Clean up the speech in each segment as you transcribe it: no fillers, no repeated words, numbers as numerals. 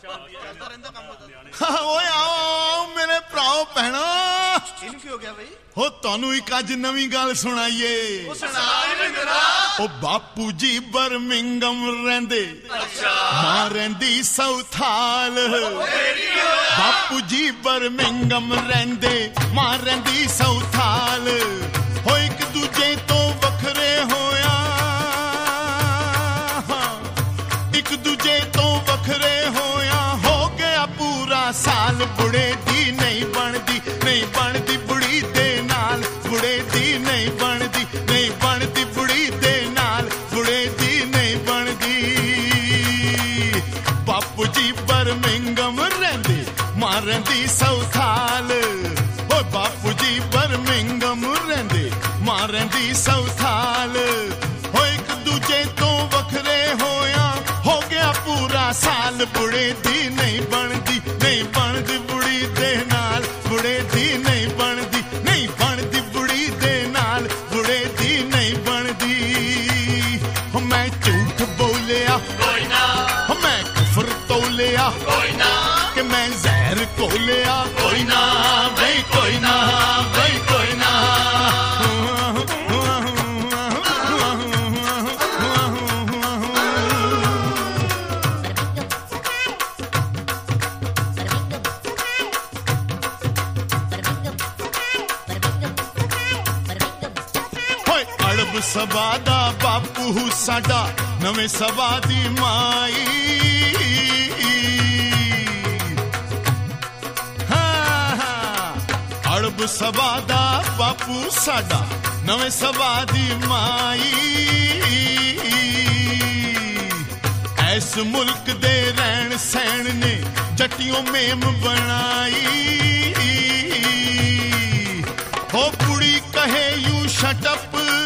ਓਏ ਆਓ ਮੇਰੇ ਭਰਾਓ ਭੈਣੋ ਇਹਨੂੰ ਕੀ ਹੋ ਗਿਆ ਬਈ ਹੋ ਤੁਹਾਨੂੰ ਇੱਕ ਅੱਜ ਨਵੀਂ ਗੱਲ ਸੁਣਾਈਏ ਉਹ ਸੁਣਾ ਜਰਾ ਉਹ ਬਾਪੂ ਜੀ ਬਰਮਿੰਗਮ ਰਹਿੰਦੇ ਮਾਂ ਰਹਿੰਦੀ ਸਾਊਥਾਲ ਬਾਪੂ ਜੀ ਬਰਮਿੰਗਮ ਰਹਿੰਦੇ ਮਾਂ ਰਹਿੰਦੀ ਸਾਊਥਾਲ ਹੋ ਇੱਕ ਦੂਜੇ ਤੋਂ ਵੱਖਰੇ ਹੋਇਆ ਇੱਕ ਦੂਜੇ ਤੋਂ ਵੱਖਰੇ ਹੋਇਆ ਹੋ ਗਿਆ ਪੂਰਾ ਸਾਲ ਬੁੜੇ ਦੀ ਨਹੀਂ ਬਣਦੀ ਬੁੜੀ ਦੇ ਨਾਲ ਬੁੜੇ ਦੀ ਨਹੀਂ ਬਣਦੀ ਬੁੜੀ ਦੇ ਨਾਲ ਬੁੜੇ ਦੀ ਨਹੀਂ ਬਣਦੀ ਬਾਪੂ ਜੀ ਬਰਮਿੰਗਮ ਰਹਿੰਦੇ ਮਾਂ ਰਹਿੰਦੀ ਸਾਊਥਾਲ ਓ ਬਾਪੂ ਜੀ ਬਰਮਿੰਗਮ ਰਹਿੰਦੇ ਮਾਂ ਰਹਿੰਦੀ ਸਾਊਥਾਲ ਓ ਇੱਕ ਦੂਜੇ ਤੋਂ ਵੱਖਰੇ ਹੋਇਆ ਹੋ ਗਿਆ ਪੂਰਾ ਸਾਲ ਬੁੜੇ ਦੀ ਨਹੀਂ ਬਣਦੀ ਬੁੜੀ ਦੇ ਨਾਲ ਬੁੜੇ ਦੀ ਨਹੀਂ ਬਣਦੀ ਬੁੜੀ ਦੇ ਨਾਲ ਬੁੜੇ ਦੀ ਨਹੀਂ ਬਣਦੀ ਮੈਂ ਝੂਠ ਬੋਲਿਆ ਕੋਈ ਨਾ ਮੈਂ ਕੁਫਰ ਤੋਲਿਆ ਕੋਈ ਨਾ ਕਿ ਮੈਂ ਜ਼ਹਿਰ ਘੋਲਿਆ ਕੋਈ ਨਾ ਬਈ ਕੋਈ ਨਾ ਬਈ ਕੋਈ ਨਾ ਸਭਾ ਦਾ ਬਾਪੂ ਸਾਡਾ ਨਵੇਂ ਸਭਾ ਦੀ ਮਾਈ ਅੜਬ ਸਭਾ ਦਾ ਬਾਪੂ ਸਾਡਾ ਨਵੇਂ ਸਭਾ ਦੀ ਮਾਈ ਐਸ ਮੁਲਕ ਦੇ ਰਹਿਣ ਸਹਿਣ ਨੇ ਜੱਟੀਓਂ ਮੇਮ ਬਣਾਈ ਹੋ ਕੁੜੀ ਕਹੇ ਯੂ ਸ਼ਟ ਅਪ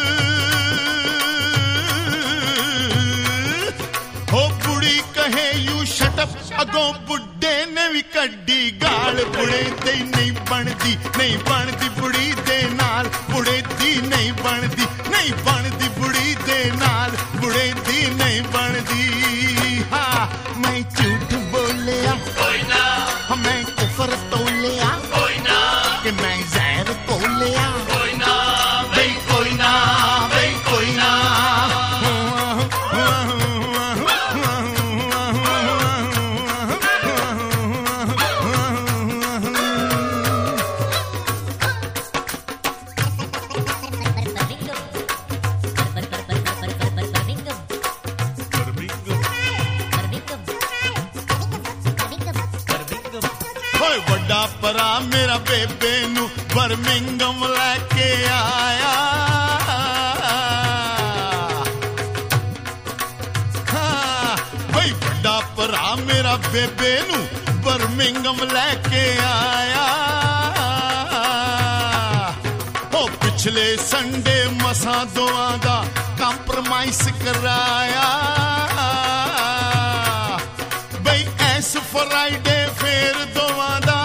ਅਗੋਂ ਬੁੱਢੇ ਨੇ ਵੀ ਕੱਢੀ ਗਾਲ ਬੁੜੇ ਦੀ ਨਹੀਂ ਬਣਦੀ ਬੁੜੀ ਦੇ ਨਾਲ ਬੁੜੇ ਦੀ ਨਹੀਂ ਬਣਦੀ ਬੁੜੀ ਦੇ ਨਾਲ ਬੁੜੇ ਦੀ ਨਹੀਂ ਬਣਦੀ ਹਾਂ ਮੈਂ ਝੂਠ ਬੋਲਿਆ ਕੋਈ ਨਾ ਮੈਂ ਕੁਫਰ ਤੋਲਿਆ ਕੋਈ ਨਾ ਕਿ ਮੈਂ ਜ਼ਹਿਰ ਘੋਲਿਆ ਕੋਈ ਨਾ ਬਈ ਕੋਈ ਨਾ ਬਈ ਕੋਈ ਨਾ ਪਰਾ ਮੇਰਾ ਬੇਬੇ ਨੂੰ ਬਰਮਿੰਗਮ ਲੈ ਕੇ ਆਇਆ ਬਈ ਵੱਡਾ ਭਰਾ ਮੇਰਾ ਬੇਬੇ ਨੂੰ ਬਰਮਿੰਗਮ ਲੈ ਕੇ ਆਇਆ ਉਹ ਪਿਛਲੇ ਸੰਡੇ ਮਸਾਂ ਦੋਆਂ ਦਾ ਕੰਪਰਮਾਈਜ਼ ਕਰਾਇਆ ਬਈ ਐਸ ਫਰਾਈਡੇ ਫੇਰ ਦੋਵਾਂ ਦਾ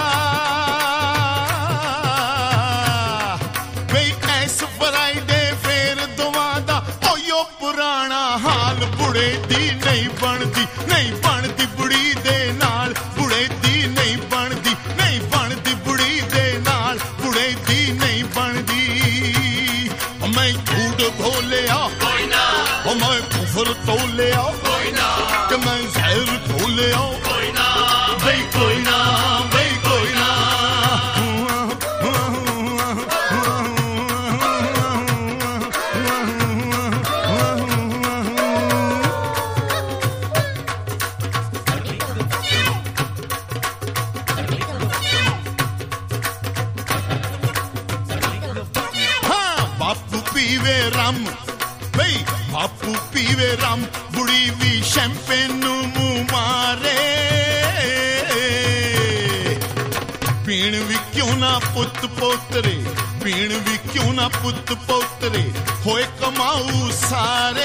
ਬੁੜੇ ਦੀ ਨਹੀਂ ਬਣਦੀ ਬੁੜੀ ਦੇ ਨਾਲ ਬੁੜੇ ਦੀ ਨਹੀਂ ਬਣਦੀ ਬੁੜੀ ਦੇ ਨਾਲ ਬੁੜੇ ਦੀ ਨਹੀਂ ਬਣਦੀ ਮੈਂ ਝੂਠ ਬੋਲਿਆ ਕੋਈ ਨਾ ਮੈਂ ਕੁਫਰ ਤੋਲਿਆ ਕੋਈ ਨਾ ਕਿ ਮੈਂ ਜ਼ਹਿਰ ਘੋਲਿਆ ਕੋਈ ਨਾ ਬਈ ਕੋਈ ਨਾ ਬਈ ਕੋਈ ਨਾ ਬਾਪੂ ਪੀਵੇ ਰਮ ਬੁੜੀ ਵੀ ਸ਼ੈਂਪੇਨ ਨੂੰ ਮੂੰਹ ਮਾਰੇ ਪੀਣ ਵੀ ਕਿਉਂ ਨਾ ਪੁੱਤ ਪੋਤਰੇ ਪੀਣ ਵੀ ਕਿਉਂ ਨਾ ਪੁੱਤ ਪੋਤਰੇ ਹੋਏ ਕਮਾਊ ਸਾਰੇ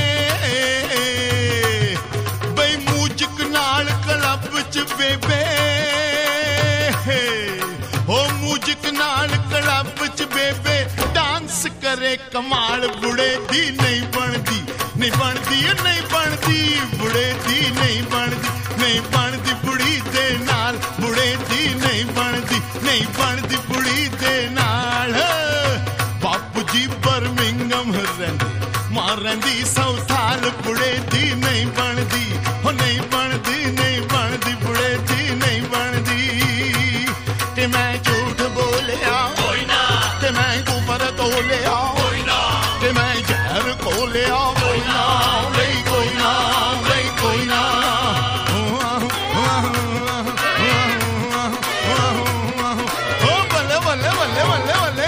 ਬਈ ਮੂਜਕ ਨਾਲ ਕਲੱਬ ਚ ਬੇਬੇ ਹੋ ਮੂਜਕ ਨਾਲ ਕਲੱਬ ਚ ਬੇਬੇ ਡਾਂਸ ਕਰੇ ਕਮਾਲ ਬੁੜੇ ਦੀ ਨਹੀਂ ਬਣਦੀ ਨਹੀਂ ਬਣਦੀ ਬੁੜੇ ਦੀ ਨਹੀਂ ਬਣਦੀ ਮਿੰਗਮ ਰਹਿੰਦੇ ਮਾਰਨ ਦੀ ਸੌਥਾਲ ਬੁੜੇ ਦੀ ਨਹੀਂ ਬਣਦੀ ਹੋ ਨਹੀਂ ਬਣਦੀ ਨਹੀਂ ਬਣਦੀ ਬੁੜੇ ਦੀ ਨਹੀਂ ਬਣਦੀ ਤੇ ਮੈਂ ਝੂਠ ਬੋਲਿਆ ਕੋਈ ਨਾ ਤੇ ਮੈਂ ਕੁਫਰ ਤੋਲਿਆ ਕੋਈ ਨਾ ਤੇ ਮੈਂ ਜ਼ਹਿਰ ਖੋਲਿਆ ਕੋਈ ਨਾ ਲਈ ਕੋਈ ਨਾ ਲਈ ਕੋਈ ਨਾ ਬੱਲੇ ਬੱਲੇ ਬੱਲੇ ਬੱਲੇ ਬੱਲੇ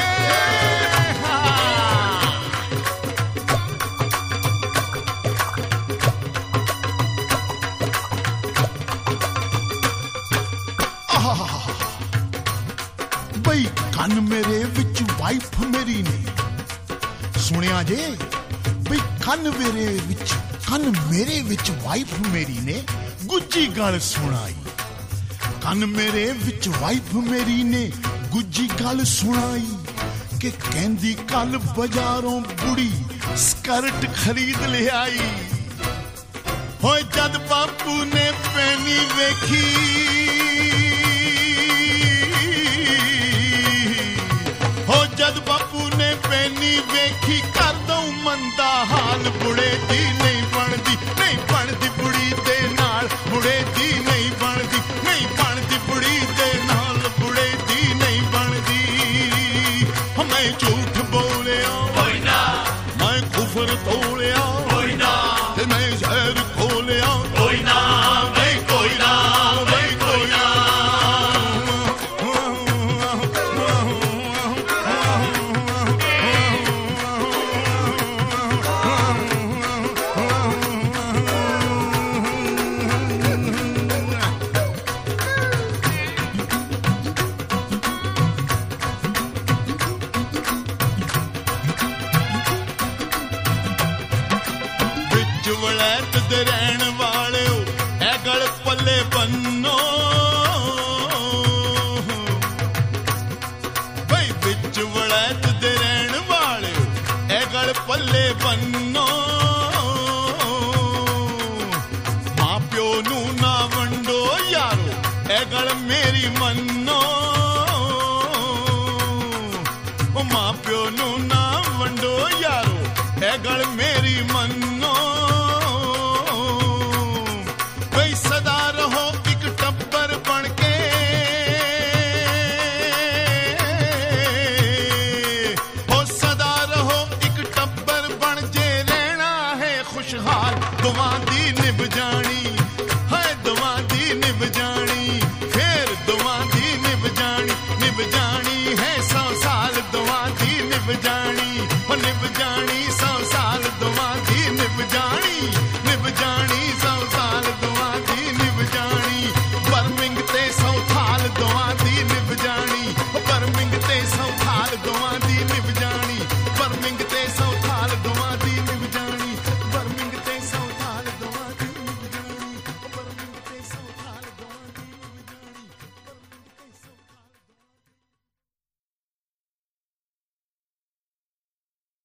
ਬਈ ਕੰਨ ਮੇਰੇ ਵਿੱਚ ਵਾਈਫ ਮੇਰੀ ਨੇ ਸੁਣਿਆ ਜੇ ਬਈ ਕੰਨ ਮੇਰੇ ਵਿੱਚ ਵਾਈਫ ਮੇਰੀ ਨੇ ਗੁੱਜੀ ਗੱਲ ਸੁਣਾਈ ਕੰਨ ਮੇਰੇ ਵਿੱਚ ਵਾਈਫ ਮੇਰੀ ਨੇ ਗੁੱਜੀ ਗੱਲ ਸੁਣਾਈ ਕਿ ਕਹਿੰਦੀ ਕੱਲ ਬਾਜ਼ਾਰੋਂ ਬੁੜੀ ਸਕਰਟ ਖਰੀਦ ਲਿਆਈ ਹੋਏ ਜਦ ਬਾਪੂ ਨੇ ਪੈਣੀ ਵੇਖੀ ਹੋ ਜਦ ਬਾਪੂ ਨੇ ਪੈਣੀ ਵੇਖੀ ਕਰ ਦਊ ਮੰਦਾ ਹਾਲ ਬੁੜੇ ਦੀ ਨਹੀਂ ਬਣਦੀ ਬੁੜੀ ਦੇ ਨਾਲ ਬੁੜੇ ਦੀ ਨਹੀਂ ਬਣਦੀ ਬੁੜੀ ਦੇ ਨਾਲ ਬੁੜੇ ਦੀ ਨਹੀਂ ਬਣਦੀ ਮੈਂ ਝੂਠ ਬੋਲਿਆ ਕੋਈ ਨਾ ਮੈਂ ਕੁਫਰ ਤੋਲਿਆ ਕੋਈ ਨਾ ਤੇ ਮੈਂ ਜ਼ਹਿਰ ਖੋਲਿਆ ਕੋਈ ਨਾ ਬਈ ਕੋਈ ਨਾ ਬਈ ਕੋਈ ਨਾ ਵਲੈਤ ਦੇ ਰਹਿਣ ਵਾਲਿਓ ਇਹ ਗਲ ਪੱਲੇ ਬੰਨੋ ਬਈ ਵਿੱਚ ਵਲੈਤ ਦੇ ਰਹਿਣ ਵਾਲਿਓ ਇਹ ਗਲ ਪੱਲੇ ਬੰਨੋ ਮਾਂ ਪਿਓ ਨੂੰ ਨਾ ਵੰਡੋ ਯਾਰੋ ਇਹ ਗਲ ਮੇਰੀ ਮੰਨੋ ਉਹ ਮਾਂ ਪਿਓ ਨੂੰ ਨਾ ਵੰਡੋ ਯਾਰੋ ਇਹ ਗਲ ਮੇਰੀ ਮੰਨੋ ਸਦਾ ਰਹੋ ਇੱਕ ਟੱਬਰ ਬਣ ਕੇ ਹੋ ਸਦਾ ਰਹੋ ਇੱਕ ਟੱਬਰ ਬਣ ਜੇ ਲੈਣਾ ਹੈ ਖੁਸ਼ਹਾਲ ਦੋਵਾਂ ਦੀ